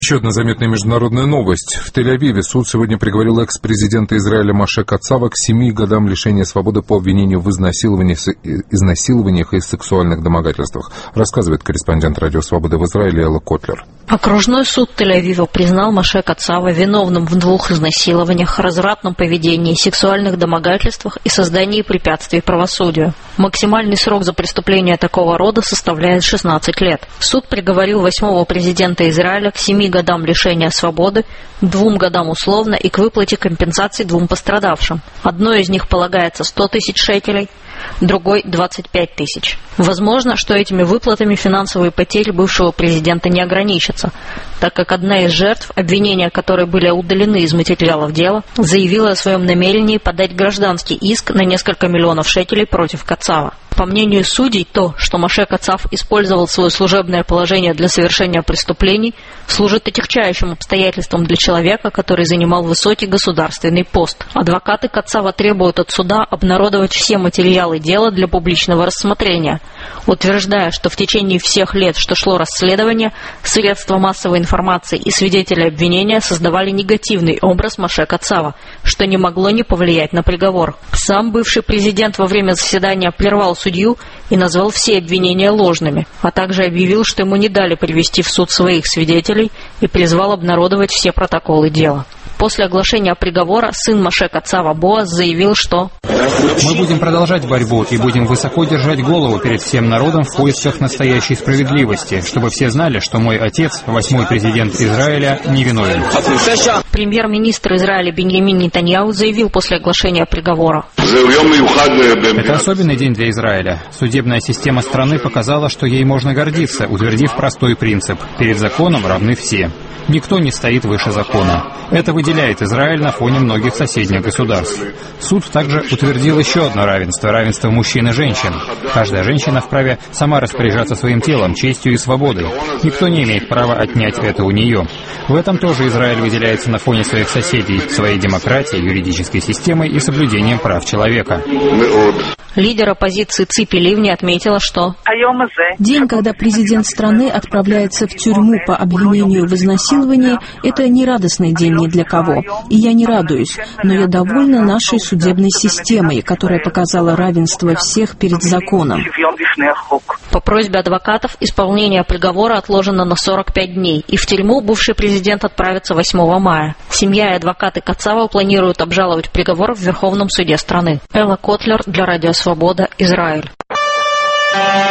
Еще одна заметная международная новость. В Тель-Авиве суд сегодня приговорил экс-президента Израиля Моше Кацава к 7 годам лишения свободы по обвинению в изнасилованиях и сексуальных домогательствах, рассказывает корреспондент Радио Свободы в Израиле Элла Котлер. Окружной суд Тель-Авива признал Моше Кацава виновным в 2 изнасилованиях, развратном поведении, сексуальных домогательствах и создании препятствий правосудию. Максимальный срок за преступление такого рода составляет 16 лет. Суд приговорил 8-го президента Израиля к 7 годам лишения свободы, 2 годам условно и к выплате компенсаций 2 пострадавшим. Одной из них полагается 100 тысяч шекелей, другой 25 тысяч. Возможно, что этими выплатами финансовые потери бывшего президента не ограничатся, так как одна из жертв, обвинения которой были удалены из материалов дела, заявила о своем намерении подать гражданский иск на несколько миллионов шекелей против Кацава. По мнению судей, то, что Моше Кацав использовал свое служебное положение для совершения преступлений, служит отягчающим обстоятельством для человека, который занимал высокий государственный пост. Адвокаты Кацава требуют от суда обнародовать все материалы дела для публичного рассмотрения, утверждая, что в течение всех лет, что шло расследование, средства массовой информации и свидетели обвинения создавали негативный образ Моше Кацава, что не могло не повлиять на приговор. Сам бывший президент во время заседания прервал судью и назвал все обвинения ложными, а также объявил, что ему не дали привести в суд своих свидетелей и призвал обнародовать все протоколы дела. После оглашения приговора сын Моше Кацава Боаз заявил, что «Мы будем продолжать борьбу и будем высоко держать голову перед всем народом в поисках настоящей справедливости, чтобы все знали, что мой отец, 8-й президент Израиля, невиновен». Премьер-министр Израиля Биньямин Нетаньяху заявил после оглашения приговора: «Это особенный день для Израиля. Судебная система страны показала, что ей можно гордиться, утвердив простой принцип: перед законом равны все. Никто не стоит выше закона. Это выделяет Израиль на фоне многих соседних государств. Суд также утвердил еще одно равенство – равенство мужчин и женщин. Каждая женщина вправе сама распоряжаться своим телом, честью и свободой. Никто не имеет права отнять это у нее. В этом тоже Израиль выделяется на фоне своих соседей, своей демократией, юридической системой и соблюдением прав человека». Лидер оппозиции Ципи Ливни отметила, что день, когда президент страны отправляется в тюрьму по обвинению в изнасиловании, это не радостный день ни для кого. И я не радуюсь, но я довольна нашей судебной системой, которая показала равенство всех перед законом. По просьбе адвокатов исполнение приговора отложено на 45 дней, и в тюрьму бывший президент отправится 8 мая. Семья и адвокаты Кацава планируют обжаловать приговор в Верховном суде страны. Элла Котлер для Радио Свобода, Израиль.